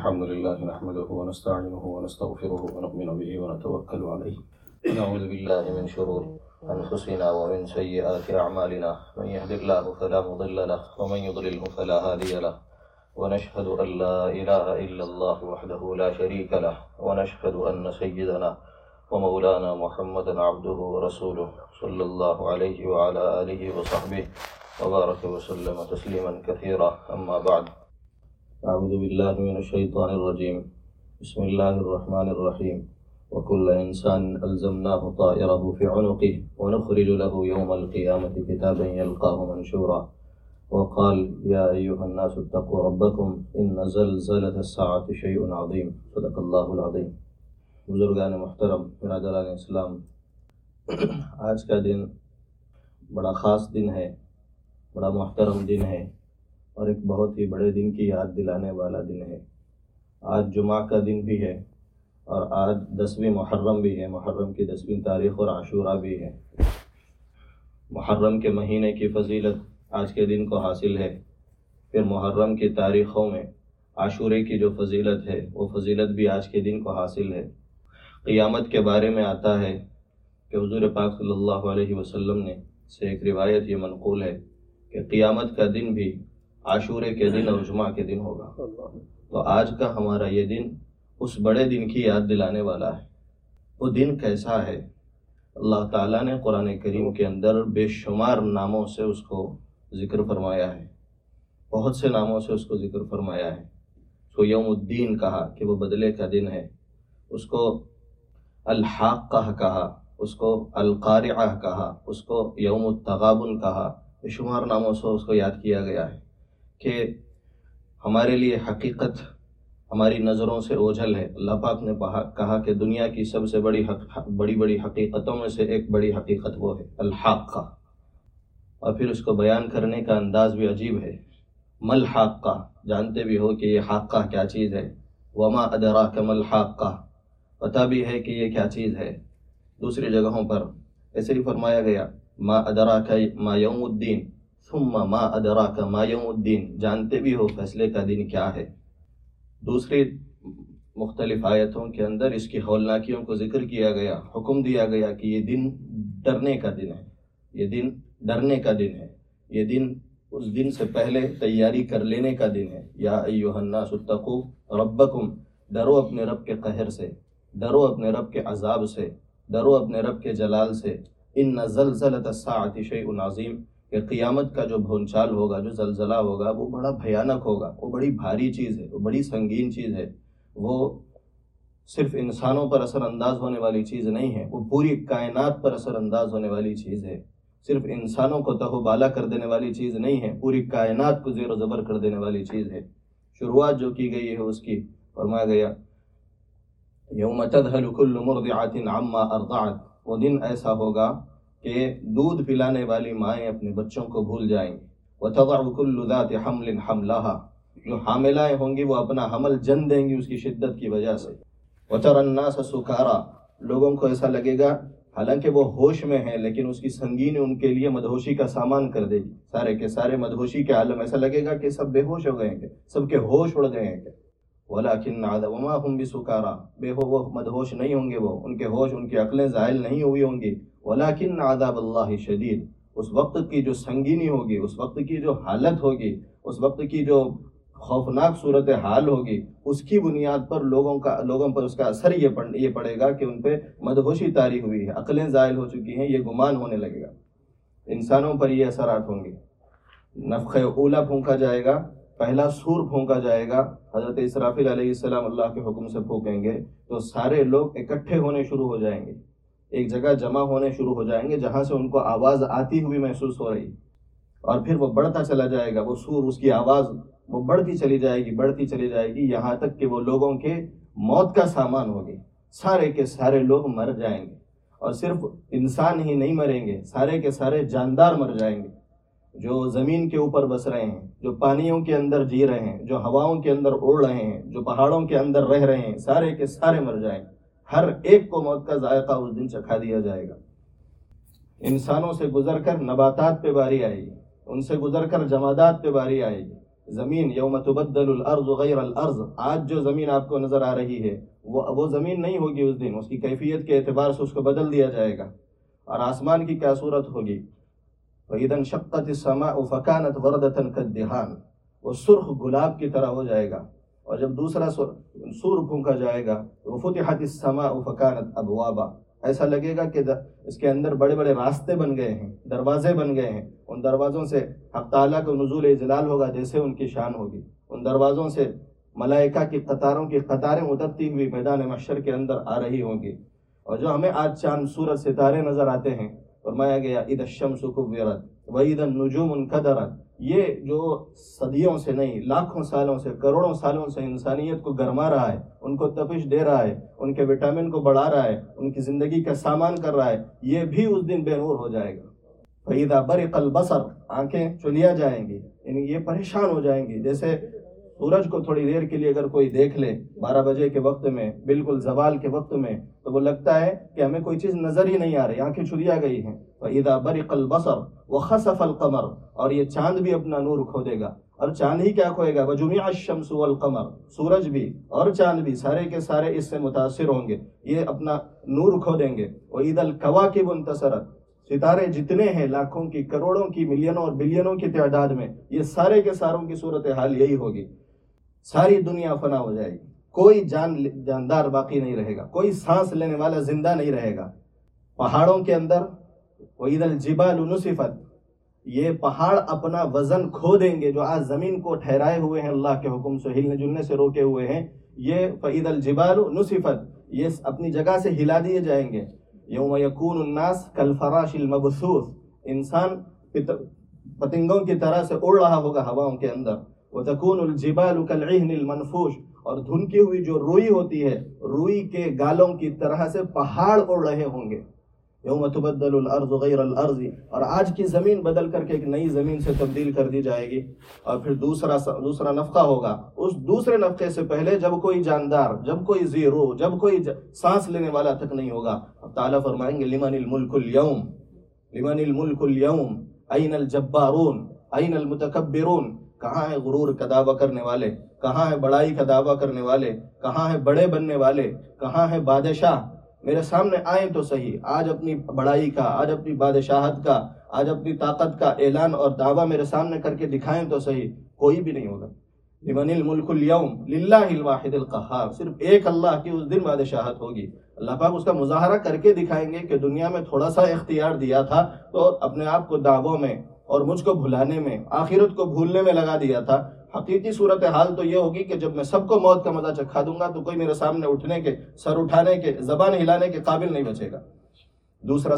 الحمد لله نحمده ونستعينه ونستغفره ونؤمن به ونتوكل عليه ونعوذ بالله من شرور أنفسنا ومن سيئات أعمالنا من يهد الله فلا مضل له ومن يضلله فلا هادي له ونشهد أن لا إله إلا الله وحده لا شريك له ونشهد أن سيدنا ومولانا محمدا عبده ورسوله صلى الله عليه وعلى آله وصحبه وبارك وسلم تسليما كثيرا. أما بعد، أعوذ بالله من الشيطان الرجيم. بسم الله الرحمن الرحيم. وكل إنسان ألزمناه طائره في عنقه ونخرج له يوم القيامة كتابا يلقاه منشورا. وقال يا أيها الناس اتقوا ربكم إن زلزلة الساعة شيء عظيم. صدق الله العظيم. بزرگان محترم، برادران اسلام، آج کا دن بڑا خاص دن ہے، بڑا محترم دن ہے اور ایک بہت ہی بڑے دن کی یاد دلانے والا دن ہے. آج جمعہ کا دن بھی ہے اور آج 10ویں محرم بھی ہے. محرم کی 10ویں تاریخ اور عاشورہ بھی ہے. محرم کے مہینے کی فضیلت آج کے دن کو حاصل ہے. پھر محرم کی تاریخوں میں عاشورے کی جو فضیلت ہے وہ فضیلت بھی آج کے دن کو حاصل ہے. قیامت کے بارے میں آتا ہے کہ حضور پاک صلی اللہ علیہ وسلم نے سے ایک روایت یہ منقول ہے کہ قیامت کا دن بھی عاشورے کے دن اور جمعہ کے دن ہوگا. تو آج کا ہمارا یہ دن اس بڑے دن کی یاد دلانے والا ہے. وہ دن کیسا ہے؟ اللہ تعالیٰ نے قرآن کریم کے اندر بے شمار ناموں سے اس کو ذکر فرمایا ہے. بہت سے ناموں سے اس کو ذکر فرمایا ہے. اس کو یوم الدین کہا کہ وہ بدلے کا دن ہے. اس کو الحاقہ کہا، اس کو القارعہ کہا، اس کو یوم التغابن کہا. بے شمار ناموں سے اس کو یاد کیا گیا ہے کہ ہمارے لیے حقیقت ہماری نظروں سے اوجھل ہے. اللہ پاک نے کہا کہ دنیا کی سب سے بڑی حقیقتوں میں سے ایک بڑی حقیقت وہ ہے الحاقہ. اور پھر اس کو بیان کرنے کا انداز بھی عجیب ہے. مل حاقہ، جانتے بھی ہو کہ یہ حاقہ کیا چیز ہے. وما ادراک مل حاقہ، پتہ بھی ہے کہ یہ کیا چیز ہے. دوسری جگہوں پر ایسے ہی فرمایا گیا ما ادراک ما یوم الدین ثم ما ادراک ما یوم الدین، جانتے بھی ہو فیصلے کا دن کیا ہے. دوسری مختلف آیتوں کے اندر اس کی ہولناکیوں کو ذکر کیا گیا. حکم دیا گیا کہ یہ دن ڈرنے کا دن ہے، یہ دن ڈرنے کا دن ہے، یہ دن اس دن سے پہلے تیاری کر لینے کا دن ہے. یا ایھا الناس اتقوا ربکم، ڈرو اپنے رب کے قہر سے، ڈرو اپنے رب کے عذاب سے، ڈرو اپنے رب کے جلال سے. ان زلزلۃ الساعۃ شیء عظیم، کہ قیامت کا جو بھونچال ہوگا، جو زلزلہ ہوگا، وہ بڑا بھیانک ہوگا. وہ بڑی بھاری چیز ہے، وہ بڑی سنگین چیز ہے. وہ صرف انسانوں پر اثر انداز ہونے والی چیز نہیں ہے، وہ پوری کائنات پر اثر انداز ہونے والی چیز ہے. صرف انسانوں کو تہو بالا کر دینے والی چیز نہیں ہے، پوری کائنات کو زیر و زبر کر دینے والی چیز ہے. شروعات جو کی گئی ہے اس کی فرمایا گیا یوم تذہل کل مرضعۃ عما ارضعت، وہ دن ایسا ہوگا کہ دودھ پلانے والی مائیں اپنے بچوں کو بھول جائیں گی. وتضع كل ذات حمل حملها، جو حاملائیں ہوں گی وہ اپنا حمل جن دیں گی اس کی شدت کی وجہ سے. وترى الناس سکارا، لوگوں کو ایسا لگے گا حالانکہ وہ ہوش میں ہیں لیکن اس کی سنگینی ان کے لیے مدہوشی کا سامان کر دے گی. سارے کے سارے مدہوشی کے عالم، ایسا لگے گا کہ سب بے ہوش ہو گئے ہیں، سب کے ہوش اڑ گئے ہیں. وَلَكِنَّ عَذَابَ وَمَا هُمْ بِسُكَارَىٰ، وہ مدہوش نہیں ہوں گے، وہ ان کے ہوش، ان کی عقلیں زائل نہیں ہوئی ہوں گی. وَلَكِنَّ عَذَابَ اللَّهِ شَدِيدٌ، اس وقت کی جو سنگینی ہوگی، اس وقت کی جو حالت ہوگی، اس وقت کی جو خوفناک صورت حال ہوگی، اس کی بنیاد پر لوگوں پر اس کا اثر یہ پڑے گا کہ ان پہ مدہوشی طاری ہوئی ہے، عقلیں زائل ہو چکی ہیں، یہ گمان ہونے لگے گا. انسانوں پر یہ اثرات ہوں گے. نفخ اولا پھونکا جائے گا، پہلا سور پھونکا جائے گا. حضرت اسرافیل علیہ السلام اللہ کے حکم سے پھونکیں گے تو سارے لوگ اکٹھے ہونے شروع ہو جائیں گے، ایک جگہ جمع ہونے شروع ہو جائیں گے جہاں سے ان کو آواز آتی ہوئی محسوس ہو رہی. اور پھر وہ بڑھتا چلا جائے گا، وہ سور، اس کی آواز وہ بڑھتی چلی جائے گی یہاں تک کہ وہ لوگوں کے موت کا سامان ہوگی. سارے کے سارے لوگ مر جائیں گے، اور صرف انسان ہی نہیں مریں گے، سارے کے سارے جاندار مر جائیں گے. جو زمین کے اوپر بس رہے ہیں، جو پانیوں کے اندر جی رہے ہیں، جو ہواؤں کے اندر اڑ رہے ہیں، جو پہاڑوں کے اندر رہ رہے ہیں، سارے کے سارے مر جائیں گے. ہر ایک کو موت کا ذائقہ اس دن چکھا دیا جائے گا. انسانوں سے گزر کر نباتات پہ باری آئے گی، ان سے گزر کر جمادات پہ باری آئے گی، زمین یوم تبدل الارض غیر الارض، آج جو زمین آپ کو نظر آ رہی ہے وہ زمین نہیں ہوگی اس دن، اس کی کیفیت کے اعتبار سے اس کو بدل دیا جائے گا۔ اور آسمان کی کیا صورت ہوگی؟ فَإِذَا انشَقَّتِ السَّمَاءُ فَكَانَتْ وَرْدَةً كَالدِّهَانِ، وہ سرخ گلاب کی طرح ہو جائے گا۔ اور جب دوسرا سور پھونکا جائے گا تو وَفُتِحَتِ السَّمَاءُ فَكَانَتْ أَبْوَابًا، ایسا لگے گا کہ اس کے اندر بڑے بڑے راستے بن گئے ہیں، دروازے بن گئے ہیں، ان دروازوں سے حق تعالیٰ کو نزول اجلال ہوگا جیسے ان کی شان ہوگی، ان دروازوں سے ملائکہ کی قطاروں کی قطاریں اترتی ہوئی میدان محشر کے اندر آ رہی ہوں گی۔ اور جو ہمیں آج چاند سورج ستارے نظر آتے ہیں، فرمایا گیا اذا الشمس كورت واذا النجوم انكدرت، یہ جو صدیوں سے نہیں لاکھوں سالوں سے کروڑوں سالوں سے انسانیت کو گرما رہا ہے، ان کو تپش دے رہا ہے، ان کے وٹامن کو بڑھا رہا ہے، ان کی زندگی کا سامان کر رہا ہے، یہ بھی اس دن بے نور ہو جائے گا۔ فَإِذَا بَرِقَ الْبَصَرُ، آنکھیں چلیا جائیں گی، یعنی یہ پریشان ہو جائیں گی۔ جیسے سورج کو تھوڑی دیر کے لیے اگر کوئی دیکھ لے 12 بجے کے وقت میں، بالکل زوال کے وقت میں، تو وہ لگتا ہے کہ ہمیں کوئی چیز نظر ہی نہیں آ رہی، آنکھیں چلیا گئی ہیں۔ فَإِذَا بَرِقَ الْبَصَرُ وَخَسَفَ الْقَمَرُ، اور یہ چاند بھی اپنا نور کھو دے گا، اور چاند ہی کیا کھوئے گا؟ وَجُمِعَ الشَّمْسُ وَالْقَمَرُ، سورج بھی اور چاند بھی سارے کے سارے اس سے متاثر ہوں گے، یہ اپنا نور کھو دیں گے۔ وَإِذَا الْكَوَاكِبُ انتَثَرَتْ، ستارے جتنے ہیں لاکھوں کی کروڑوں کی ملینوں اور بلینوں کی تعداد میں، یہ سارے کے ساروں کی صورتحال یہی ہوگی۔ ساری دنیا فنا ہو جائے گی، کوئی جاندار باقی نہیں رہے گا، کوئی سانس لینے والا زندہ نہیں رہے گا۔ پہاڑوں کے اندر وَإِذَا الْجِبَالُ نُصِفَتْ، یہ پہاڑ اپنا وزن کھو دیں گے، جو آج زمین کو ٹھہرائے ہوئے ہیں اللہ کے حکم سے، ہلنے جلنے سے روکے ہوئے ہیں، یہ فَإِذَا الْجِبَالُ نُصِفَتْ، یہ اپنی جگہ سے ہلا دیے جائیں گے۔ یوم یکون الناس کالفراش المبثوث، انسان پتنگوں کی طرح سے اڑ رہا ہوگا ہواؤں کے اندر۔ وتکون الجبال کالعہن المنفوش، اور دھنکی ہوئی جو روئی ہوتی ہے، روئی کے گالوں کی طرح سے پہاڑ اڑ رہے ہوں گے۔ یوم تبدل الارض غیر الارض، اور آج کی زمین بدل کر کے ایک نئی زمین سے تبدیل کر دی جائے گی۔ اور پھر دوسرا نفخہ ہوگا، اس دوسرے نفخے سے پہلے جب کوئی جاندار، جب کوئی ذی روح، جب کوئی سانس لینے والا تک نہیں ہوگا، اب تعالیٰ فرمائیں گے لمن الملک اليوم، لمن الملک اليوم، این الجبارون، این المتکبرون، کہاں ہے غرور کا دعویٰ کرنے والے، کہاں ہے بڑائی کا دعویٰ کرنے والے، کہاں ہے بڑے بننے والے، کہاں ہے بادشاہ؟ میرے سامنے آئیں تو صحیح، آج اپنی بڑائی کا، آج اپنی بادشاہت کا، آج اپنی طاقت کا اعلان اور دعویٰ میرے سامنے کر کے دکھائیں تو صحیح۔ کوئی بھی نہیں ہوگا۔ لمن الملک اليوم للہ الواحد القہار، صرف ایک اللہ کی اس دن بادشاہت ہوگی۔ اللہ پاک اس کا مظاہرہ کر کے دکھائیں گے کہ دنیا میں تھوڑا سا اختیار دیا تھا تو اپنے آپ کو دعووں میں اور مجھ کو بھلانے میں، آخرت کو بھولنے میں لگا دیا تھا۔ حقیقی صورتحال تو یہ ہوگی کہ جب میں سب کو موت کا مزہ چکھا دوں گا تو کوئی میرے سامنے اٹھنے کے، سر اٹھانے کے، زبان ہلانے کے قابل نہیں بچے گا۔ دوسرا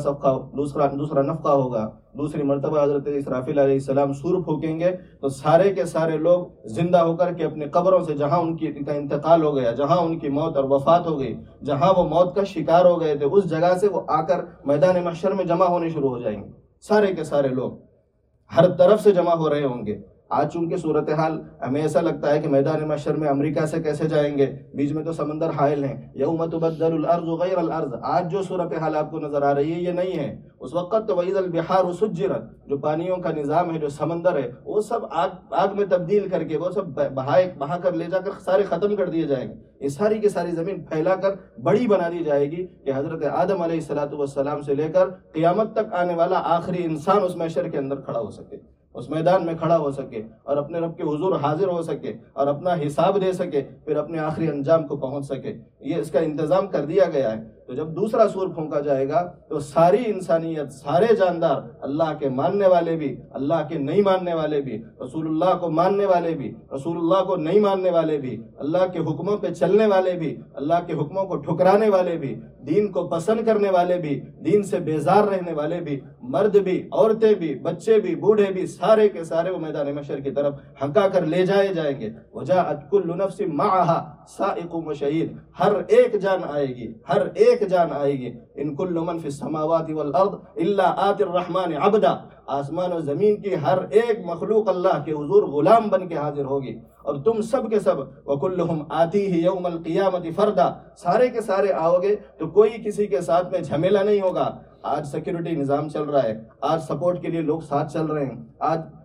نفخہ ہوگا، دوسری مرتبہ حضرت اسرافیل علیہ السلام سور پھونکیں گے تو سارے کے سارے لوگ زندہ ہو کر کے اپنے قبروں سے، جہاں ان کا انتقال ہو گیا، جہاں ان کی موت اور وفات ہو گئی، جہاں وہ موت کا شکار ہو گئے تھے، اس جگہ سے وہ آ کر میدان محشر میں جمع ہونے شروع ہو جائیں گے۔ سارے کے سارے لوگ ہر طرف سے جمع ہو رہے ہوں گے۔ آج چونکہ صورتحال ہمیں ایسا لگتا ہے کہ میدان محشر میں امریکہ سے کیسے جائیں گے، بیچ میں تو سمندر حائل ہیں۔ یوم تبدل الارض غیر الارض، آج جو صورتحال آپ کو نظر آ رہی ہے یہ نہیں ہے۔ اس وقت تو وَإِذَا الْبِحَارُ سُجِّرَتْ، جو پانیوں کا نظام ہے، جو سمندر ہے، وہ سب آگ میں تبدیل کر کے، وہ سب بہا کر لے جا کر سارے ختم کر دیے جائیں گے۔ یہ ساری کی ساری زمین پھیلا کر بڑی بنا دی جائے گی کہ حضرت آدم علیہ السلام سے لے کر قیامت تک آنے والا آخری انسان اس محشر کے اندر کھڑا ہو سکے، اس میدان میں کھڑا ہو سکے اور اپنے رب کے حضور حاضر ہو سکے اور اپنا حساب دے سکے، پھر اپنے آخری انجام کو پہنچ سکے۔ یہ اس کا انتظام کر دیا گیا ہے۔ تو جب دوسرا سور پھونکا جائے گا تو ساری انسانیت، سارے جاندار، اللہ کے ماننے والے بھی، اللہ کے نہیں ماننے والے بھی، رسول اللہ کو ماننے والے بھی، رسول اللہ کو نہیں ماننے والے بھی، اللہ کے حکموں پہ چلنے والے بھی، اللہ کے حکموں کو ٹھکرانے والے بھی، دین کو پسند کرنے والے بھی، دین سے بیزار رہنے والے بھی، مرد بھی، عورتیں بھی، بچے بھی، بوڑھے بھی، سارے کے سارے وہ میدان محشر کی طرف ہنکا کر لے جائے جائیں گے۔ وَجَاءَتْ كُلُّ نَفْسٍ مَعَهَا سَائِقٌ وَشَهِيدٌ، ہر ایک جان آئے گی، ہر ایک جان آئے گی۔ ان کل من فی السماوات والارض الا آتی الرحمن عبدا، آسمان و زمین کی ہر ایک مخلوق اللہ کے حضور غلام بن کے حاضر ہوگی، اور تم سب کے سب وَكُلُّهُمْ آتِيهِ يَوْمَ الْقِيَامَةِ فَرْدًا، سارے کے سارے آؤ گے تو کوئی کسی کے ساتھ میں جھمیلا نہیں ہوگا۔ آج سیکیورٹی نظام چل رہا ہے، آج سپورٹ کے لیے لوگ ساتھ چل رہے ہیں، آج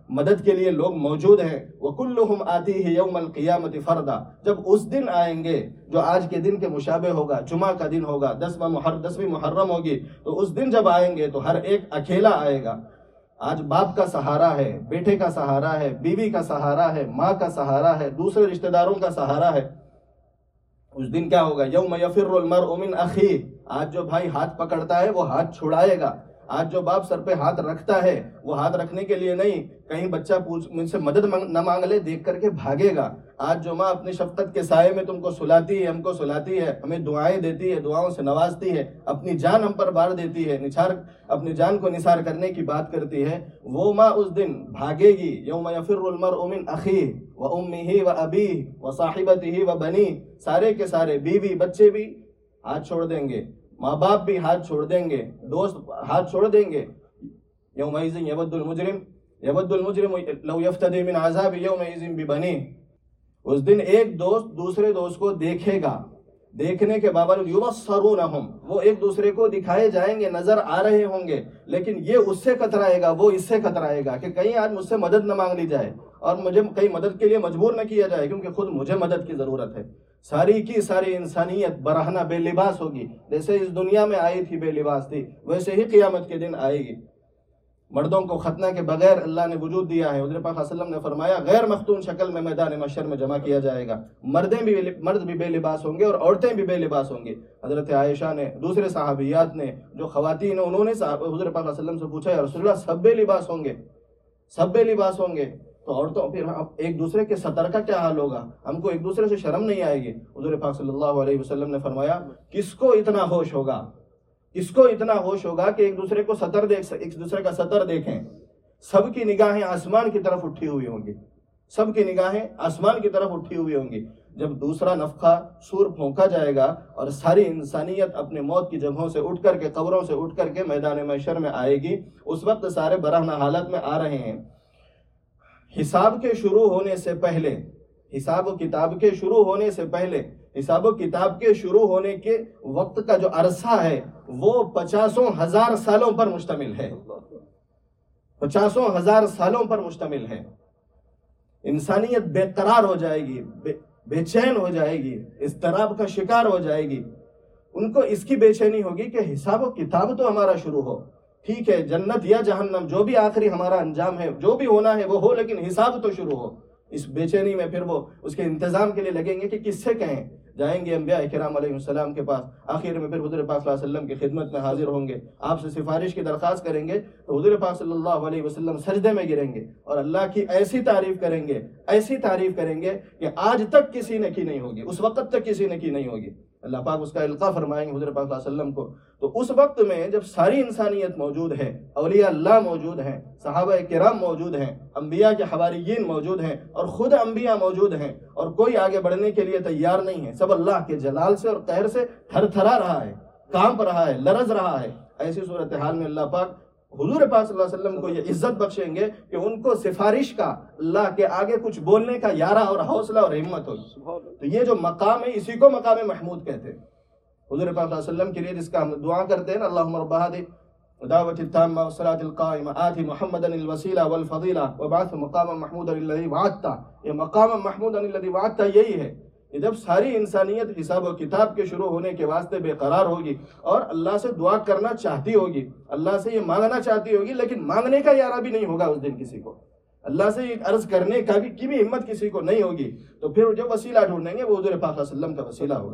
مدد کے لیے لوگ موجود ہیں. وَكُلُّهُمْ آتِيهِ يَوْمَ الْقِيَامَةِ فَرْدًا. جب اس دن آئیں گے جو آج کے دن کے مشابہ ہوگا، جمعہ کا دن ہوگا، 10ویں محرم ہوگی، تو اس دن جب آئیں گے تو ہر ایک اکیلا آئے گا. آج باپ کا سہارا ہے، بیٹے کا سہارا ہے، بیوی کا سہارا ہے، ماں کا سہارا ہے، دوسرے رشتہ داروں کا سہارا ہے. اس دن کیا ہوگا؟ یوم یفر المرء من اخیہ. آج جو بھائی ہاتھ پکڑتا ہے وہ ہاتھ چھڑائے گا. آج جو باپ سر پہ ہاتھ رکھتا ہے وہ ہاتھ رکھنے کے لیے نہیں، کہیں بچہ مجھ سے مدد نہ مانگ لے دیکھ کر کے بھاگے گا. آج جو ماں اپنی شفقت کے سائے میں تم کو سلاتی ہے، ہم کو سلاتی ہے، ہمیں دعائیں دیتی ہے، دعاؤں سے نوازتی ہے، اپنی جان ہم پر بار دیتی ہے، اپنی جان کو نثار کرنے کی بات کرتی ہے، وہ ماں اس دن بھاگے گی. یوم یفر المرء من اخیہ وامہ وابیہ وصاحبتہ وبنیہ. سارے کے سارے، بیوی بچے بھی ہاتھ چھوڑ دیں گے، ماں باپ بھی ہاتھ چھوڑ دیں گے، دوست ہاتھ چھوڑ دیں گے. یومئذ یود المجرم لو یفتدی من عذاب یومئذ ببنیہ. اس دن ایک دوست دوسرے دوست کو دیکھے گا، دیکھنے کے باوجود یبصرونہم، وہ ایک دوسرے کو دکھائے جائیں گے، نظر آ رہے ہوں گے، لیکن یہ اس سے کترائے گا، وہ اس سے کترائے گا کہ کہیں آج مجھ سے مدد نہ مانگ لی جائے اور مجھے کہیں مدد کے لیے مجبور نہ کیا جائے، کیونکہ خود مجھے مدد کی ضرورت ہے. ساری کی ساری انسانیت برہنہ بے لباس ہوگی. جیسے اس دنیا میں آئی تھی بے لباس تھی، ویسے ہی قیامت کے دن آئے گی. مردوں کو ختنہ کے بغیر اللہ نے وجود دیا ہے. حضور پاک صلی اللہ علیہ وسلم نے فرمایا غیر مختون شکل میں میدان محشر میں جمع کیا جائے گا. مرد بھی بے لباس ہوں گے اور عورتیں بھی بے لباس ہوں گی. حضرت عائشہ نے، دوسرے صحابیات نے، جو خواتین ہیں، انہوں نے حضور پاک صلی اللہ علیہ وسلم سے پوچھا یا رسول اللہ سب بے لباس ہوں گے؟ سب بے لباس ہوں گے تو عورتوں پھر ایک دوسرے کے سطر کا کیا حال ہوگا؟ ہم کو ایک دوسرے سے شرم نہیں آئے گی؟ حضور پاک صلی اللہ علیہ وسلم نے فرمایا کس کو اتنا ہوش ہوگا، کس کو اتنا ہوش ہوگا کہ ایک دوسرے کو ایک دوسرے کا سطر دیکھیں؟ سب کی نگاہیں آسمان کی طرف اٹھی ہوئی ہوں گی، سب کی نگاہیں آسمان کی طرف اٹھی ہوئی ہوں گی. جب دوسرا نفخہ سور پھونکا جائے گا اور ساری انسانیت اپنے موت کی جگہوں سے اٹھ کر کے، قبروں سے اٹھ کر کے میدان محشر میں آئے گی، اس وقت سارے برہنہ حالت میں آ رہے ہیں. حساب کے شروع ہونے سے پہلے، حساب و کتاب کے شروع ہونے سے پہلے، حساب و کتاب کے شروع ہونے کے وقت کا جو عرصہ ہے وہ 50,000 سالوں پر مشتمل ہے. 50,000 سالوں پر مشتمل ہے. انسانیت بے قرار ہو جائے گی، بے چین ہو جائے گی، اضطراب کا شکار ہو جائے گی. ان کو اس کی بے چینی ہوگی کہ حساب و کتاب تو ہمارا شروع ہو. ٹھیک ہے، جنت یا جہنم جو بھی آخری ہمارا انجام ہے، جو بھی ہونا ہے وہ ہو، لیکن حساب تو شروع ہو. اس بے چینی میں پھر وہ اس کے انتظام کے لیے لگیں گے کہ کس سے کہیں. جائیں گے انبیاء کرام علیہ السلام کے پاس، آخر میں پھر حضور پاک صلی اللہ علیہ وسلم کی خدمت میں حاضر ہوں گے، آپ سے سفارش کی درخواست کریں گے تو حضور پاک صلی اللہ علیہ وسلم سجدے میں گریں گے اور اللہ کی ایسی تعریف کریں گے، ایسی تعریف کریں گے کہ آج تک کسی نے کی نہیں ہوگی، اس وقت تک کسی نے کی نہیں ہوگی. اللہ پاک اس کا القاء فرمائیں گے حضور پاک صلی اللہ علیہ وسلم کو. تو اس وقت میں جب ساری انسانیت موجود ہے، اولیاء اللہ موجود ہیں، صحابہ کرام موجود ہیں، انبیاء کے حواریین موجود ہیں اور خود انبیاء موجود ہیں، اور کوئی آگے بڑھنے کے لیے تیار نہیں ہے. سب اللہ کے جلال سے اور قہر سے تھر تھرا رہا ہے، کانپ رہا ہے، لرز رہا ہے. ایسی صورتحال میں اللہ پاک حضور پاک صلی اللہ علیہ وسلم کو یہ عزت بخشیں گے کہ ان کو سفارش کا، اللہ کے آگے کچھ بولنے کا یارہ اور حوصلہ اور ہمت ہوگی. تو یہ جو مقام ہے اسی کو مقام محمود کہتے ہیں. حضور پاک صلی اللہ علیہ وسلم کے لیے جس کا ہم دعا کرتے ہیں نا، اللہم رب هذه دعوت التامة والصلاة القائمة آت محمدا الوسیلہ والفضیلہ وابعثه مقاما محمودا الذی وعدتہ. یہ مقام محمودا الذی وعدتہ یہی ہے کہ جب ساری انسانیت حساب و کتاب کے شروع ہونے کے واسطے بے قرار ہوگی اور اللہ سے دعا کرنا چاہتی ہوگی، اللہ سے یہ مانگنا چاہتی ہوگی، لیکن مانگنے کا یارہ بھی نہیں ہوگا اس دن کسی کو، اللہ سے یہ عرض کرنے کا کی بھی ہمت کسی کو نہیں ہوگی. تو پھر جو وسیلہ ڈھونڈیں گے وہ حضور پاک صلی اللہ علیہ وسلم کا وسیلہ ہوگا.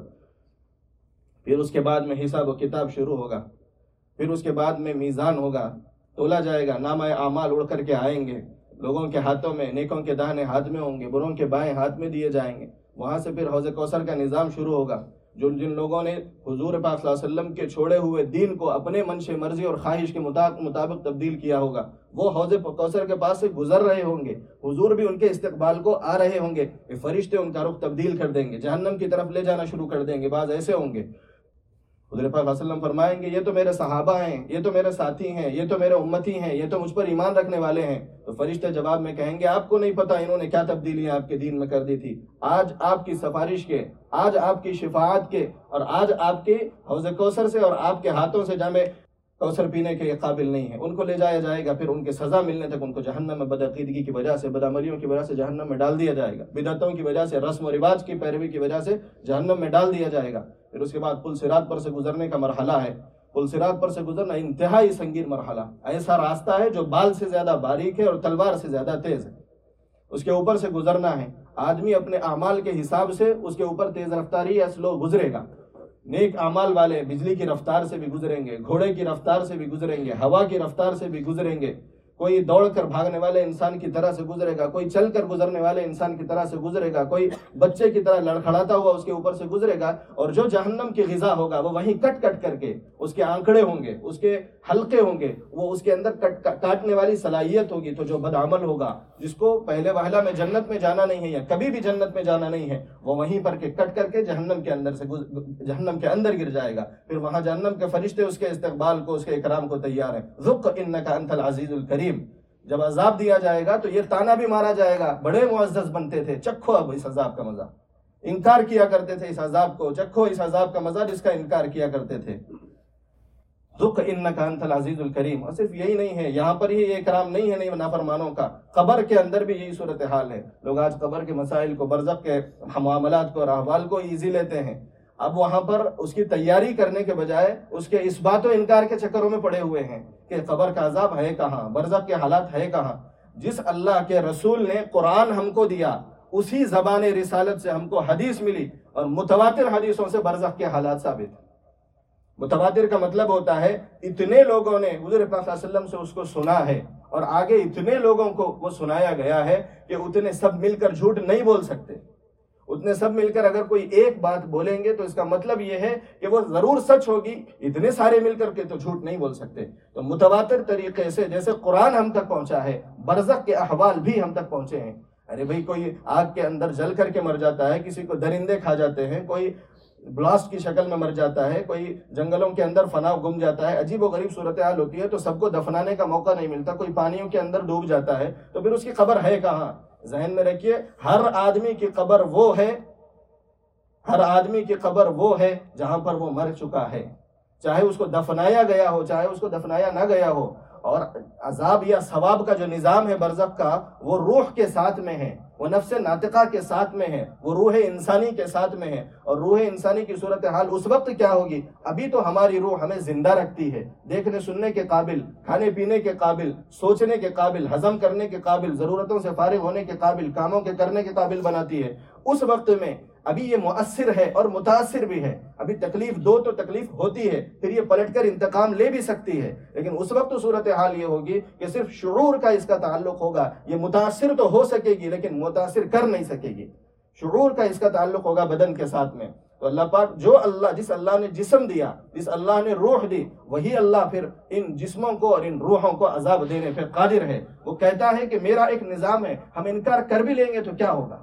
پھر اس کے بعد میں حساب و کتاب شروع ہوگا، پھر اس کے بعد میں میزان ہوگا، تولا جائے گا، نامہ اعمال اڑ کر کے آئیں گے لوگوں کے ہاتھوں میں، نیکوں کے داہنے ہاتھ میں ہوں گے، بروں کے بائیں ہاتھ میں دیے جائیں گے. وہاں سے پھر حوض کوثر کا نظام شروع ہوگا. جن لوگوں نے حضور پاک صلی اللہ علیہ وسلم کے چھوڑے ہوئے دین کو اپنے منش مرضی اور خواہش کے مطابق تبدیل کیا ہوگا، وہ حوض کوثر کے پاس سے گزر رہے ہوں گے، حضور بھی ان کے استقبال کو آ رہے ہوں گے. فرشتے ان کا رخ تبدیل کر دیں گے، جہنم کی طرف لے جانا شروع کر دیں گے. بعض ایسے ہوں گے حضور پاک صلی اللہ علیہ وسلم فرمائیں گے یہ تو میرے صحابہ ہیں، یہ تو میرے ساتھی ہیں، یہ تو میرے امتی ہیں، یہ تو مجھ پر ایمان رکھنے والے ہیں. تو فرشتے جواب میں کہیں گے آپ کو نہیں پتا انہوں نے کیا تبدیلیاں آپ کے دین میں کر دی تھی. آج آپ کی سفارش کے، آج آپ کی شفاعت کے، اور آج آپ کے حوض کوثر سے اور آپ کے ہاتھوں سے جامع کوثر پینے کے یہ قابل نہیں ہیں، ان کو لے جایا جائے گا، پھر ان کے سزا ملنے تک ان کو جہنم میں بدعقیدگی کی وجہ سے، بدعملیوں کی وجہ سے جہنم میں ڈال دیا جائے گا، بدعتوں کی وجہ سے، رسم و رواج کی پیروی کی وجہ سے جہنم میں ڈال دیا جائے گا۔ پھر اس کے بعد پل صراط پر سے گزرنے کا مرحلہ ہے۔ پل صراط پر سے گزرنا انتہائی سنگین مرحلہ، ایسا راستہ ہے جو بال سے زیادہ باریک ہے اور تلوار سے زیادہ تیز ہے، اس کے اوپر سے گزرنا ہے۔ آدمی اپنے اعمال کے حساب سے اس کے اوپر تیز رفتاری یا سلو گزرے گا۔ نیک اعمال والے بجلی کی رفتار سے بھی گزریں گے، گھوڑے کی رفتار سے بھی گزریں گے، ہوا کی رفتار سے بھی گزریں گے، کوئی دوڑ کر بھاگنے والے انسان کی طرح سے گزرے گا، کوئی چل کر گزرنے والے انسان کی طرح سے گزرے گا، کوئی بچے کی طرح لڑکھڑاتا ہوا اس کے اوپر سے گزرے گا، اور جو جہنم کی غذا ہوگا وہ وہیں کٹ کٹ کر کے، اس کے آنکڑے ہوں گے، اس کے حلقے ہوں گے، وہ اس کے اندر کاٹنے والی صلاحیت ہوگی۔ تو جو بدعمل ہوگا، جس کو پہلے وہلہ میں جنت میں جانا نہیں ہے یا کبھی بھی جنت میں جانا نہیں ہے، وہ وہیں پر کے کٹ کر کے جہنم کے اندر گر جائے گا۔ پھر وہاں جہنم کے فرشتے اس کے استقبال کو، اس کے اکرام کو تیار ہیں۔ ذق انک انت العزیز الکریم۔ جب عذاب دیا جائے گا تو یہ طعنہ بھی مارا جائے گا، بڑے معزز بنتے تھے، چکھو اب اس عذاب کا مزہ، انکار کیا کرتے تھے اس عذاب کو، چکھو اس عذاب کا مزہ جس کا انکار کیا کرتے تھے۔ ذق انک انت العزیز الکریم۔ اور صرف یہی نہیں ہے، یہاں پر ہی یہ اکرام نہیں ہے نہیں نافرمانوں کا، قبر کے اندر بھی یہی صورتحال ہے۔ لوگ آج قبر کے مسائل کو، برزخ کے معاملات کو اور احوال کو ایزی لیتے ہیں۔ اب وہاں پر اس کی تیاری کرنے کے بجائے اس کے اس بات و انکار کے چکروں میں پڑے ہوئے ہیں کہ قبر کا عذاب ہے کہاں، برزخ کے حالات ہے کہاں۔ جس اللہ کے رسول نے قرآن ہم کو دیا، اسی زبان رسالت سے ہم کو حدیث ملی، اور متواتر حدیثوں سے برزخ کے حالات ثابت ہیں۔ متواتر کا مطلب ہوتا ہے اتنے لوگوں نے حضور پاک صلی اللہ علیہ وسلم سے اس کو سنا ہے، اور آگے اتنے لوگوں کو وہ سنایا گیا ہے کہ اتنے سب مل کر جھوٹ نہیں بول سکتے۔ اتنے سب مل کر اگر کوئی ایک بات بولیں گے تو اس کا مطلب یہ ہے کہ وہ ضرور سچ ہوگی، اتنے سارے مل کر کے تو جھوٹ نہیں بول سکتے۔ تو متواتر طریقے سے جیسے قرآن ہم تک پہنچا ہے، برزخ کے احوال بھی ہم تک پہنچے ہیں۔ ارے بھائی، کوئی آگ کے اندر جل کر کے مر جاتا ہے، کسی کو درندے کھا جاتے ہیں، کوئی بلاسٹ کی شکل میں مر جاتا ہے، کوئی جنگلوں کے اندر فنا گم جاتا ہے، عجیب و غریب صورتحال ہوتی ہے، تو سب کو دفنانے کا موقع نہیں ملتا، کوئی پانیوں کے اندر ڈوب جاتا ہے، تو پھر اس کی قبر ہے کہاں؟ ذہن میں رکھیے، ہر آدمی کی قبر وہ ہے، ہر آدمی کی قبر وہ ہے جہاں پر وہ مر چکا ہے، چاہے اس کو دفنایا گیا ہو، چاہے اس کو دفنایا نہ گیا ہو۔ اور عذاب یا ثواب کا جو نظام ہے برزخ کا، وہ روح کے ساتھ میں ہے، وہ نفس ناطقہ کے ساتھ میں ہے، وہ روح انسانی کے ساتھ میں ہے۔ اور روح انسانی کی صورتحال اس وقت کیا ہوگی؟ ابھی تو ہماری روح ہمیں زندہ رکھتی ہے، دیکھنے سننے کے قابل، کھانے پینے کے قابل، سوچنے کے قابل، ہضم کرنے کے قابل، ضرورتوں سے فارغ ہونے کے قابل، کاموں کے کرنے کے قابل بناتی ہے۔ اس وقت میں ابھی یہ مؤثر ہے اور متاثر بھی ہے، ابھی تکلیف دو تو تکلیف ہوتی ہے، پھر یہ پلٹ کر انتقام لے بھی سکتی ہے، لیکن اس وقت صورتحال یہ ہوگی کہ صرف شعور کا اس کا تعلق ہوگا۔ یہ متاثر تو ہو سکے گی لیکن متاثر کر نہیں سکے گی، شعور کا اس کا تعلق ہوگا بدن کے ساتھ میں۔ تو اللہ پاک جس اللہ نے جسم دیا، جس اللہ نے روح دی، وہی اللہ پھر ان جسموں کو اور ان روحوں کو عذاب دینے پہ قادر ہے۔ وہ کہتا ہے کہ میرا ایک نظام ہے، ہم انکار کر بھی لیں گے تو کیا ہوگا؟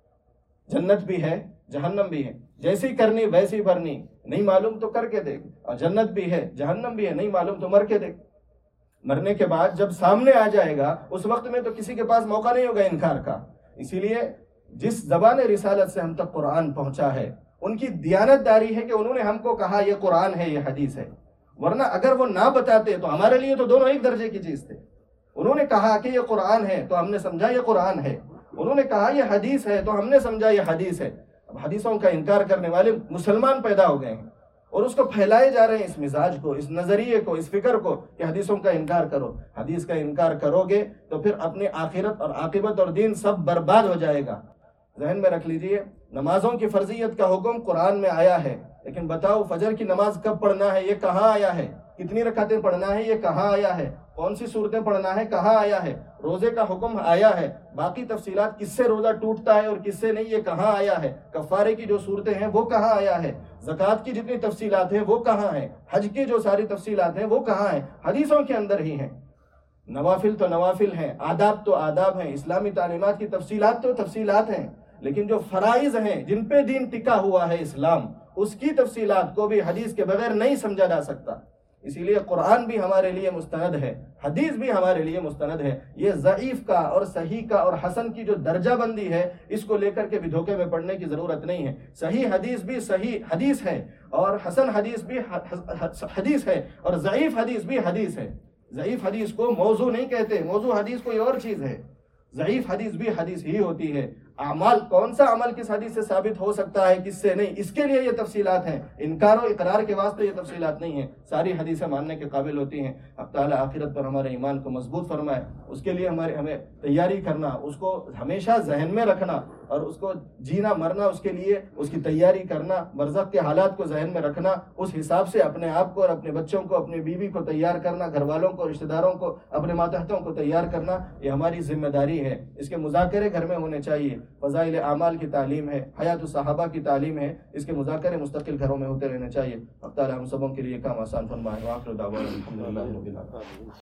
جنت بھی ہے، جہنم بھی ہے، جیسی کرنی ویسی بھرنی، نہیں معلوم تو کر کے دیکھ۔ اور جنت بھی ہے، جہنم بھی ہے، نہیں معلوم تو مر کے دیکھ۔ مرنے کے بعد جب سامنے آ جائے گا اس وقت میں تو کسی کے پاس موقع نہیں ہوگا انکار کا۔ اسی لیے جس زبان رسالت سے ہم تک قرآن پہنچا ہے، ان کی دیانت داری ہے کہ انہوں نے ہم کو کہا یہ قرآن ہے، یہ حدیث ہے، ورنہ اگر وہ نہ بتاتے تو ہمارے لیے تو دونوں ایک درجے کی چیز تھے۔ انہوں نے کہا کہ یہ قرآن ہے تو ہم نے سمجھا یہ قرآن ہے، انہوں نے کہا یہ حدیث ہے تو ہم نے سمجھا یہ حدیث ہے۔ اب حدیثوں کا انکار کرنے والے مسلمان پیدا ہو گئے ہیں اور اس کو پھیلائے جا رہے ہیں، اس مزاج کو، اس نظریے کو، اس فکر کو کہ حدیثوں کا انکار کرو۔ حدیث کا انکار کرو گے تو پھر اپنی آخرت اور عاقبت اور دین سب برباد ہو جائے گا۔ ذہن میں رکھ لیجئے، نمازوں کی فرضیت کا حکم قرآن میں آیا ہے، لیکن بتاؤ فجر کی نماز کب پڑھنا ہے یہ کہاں آیا ہے؟ کتنی رکعتیں پڑھنا ہے یہ کہاں آیا ہے؟ کون سی صورتیں پڑھنا ہے کہاں آیا ہے؟ روزے کا حکم آیا ہے، باقی تفصیلات کس سے روزہ ٹوٹتا ہے اور کس سے نہیں یہ کہاں آیا ہے؟ کفارے کی جو صورتیں ہیں وہ کہاں آیا ہے؟ زکوٰۃ کی جتنی تفصیلات ہیں وہ کہاں ہیں؟ حج کی جو ساری تفصیلات ہیں وہ کہاں ہیں؟ حدیثوں کے اندر ہی ہیں۔ نوافل تو نوافل ہیں، آداب تو آداب ہیں، اسلامی تعلیمات کی تفصیلات تو تفصیلات ہیں، لیکن جو فرائض ہیں جن پہ دین ٹکا ہوا ہے اسلام، اس کی تفصیلات کو بھی حدیث کے بغیر نہیں سمجھا جا سکتا۔ اسی لیے قرآن بھی ہمارے لیے مستند ہے، حدیث بھی ہمارے لیے مستند ہے۔ یہ ضعیف کا اور صحیح کا اور حسن کی جو درجہ بندی ہے، اس کو لے کر کے بھی دھوکے میں پڑنے کی ضرورت نہیں ہے۔ صحیح حدیث بھی صحیح حدیث ہے، اور حسن حدیث بھی حدیث ہے، اور ضعیف حدیث بھی حدیث ہے۔ ضعیف حدیث کو موضوع نہیں کہتے، موضوع حدیث کوئی اور چیز ہے، ضعیف حدیث بھی حدیث ہی ہوتی ہے۔ اعمال، کون سا عمل کس حدیث سے ثابت ہو سکتا ہے کس سے نہیں، اس کے لیے یہ تفصیلات ہیں، انکار و اقرار کے واسطے یہ تفصیلات نہیں ہیں، ساری حدیثیں ماننے کے قابل ہوتی ہیں۔ اب تعالیٰ آخرت پر ہمارے ایمان کو مضبوط فرمائے، اس کے لیے ہمیں تیاری کرنا، اس کو ہمیشہ ذہن میں رکھنا، اور اس کو جینا مرنا اس کے لیے اس کی تیاری کرنا، برزخ کے حالات کو ذہن میں رکھنا، اس حساب سے اپنے آپ کو اور اپنے بچوں کو، اپنی بیوی کو تیار کرنا، گھر والوں کو، رشتہ داروں کو، اپنے ماتحتوں کو تیار کرنا، یہ ہماری ذمہ داری ہے۔ اس کے مذاکرے گھر میں ہونے چاہیے، فضائل اعمال کی تعلیم ہے، حیات الصحابہ کی تعلیم ہے، اس کے مذاکرے مستقل گھروں میں ہوتے رہنے چاہیے۔ اب تعالیٰ ہم سبوں کے لیے کام آسان فرمائے۔ وآخر دعوانا الحمدللہ رب العالمین۔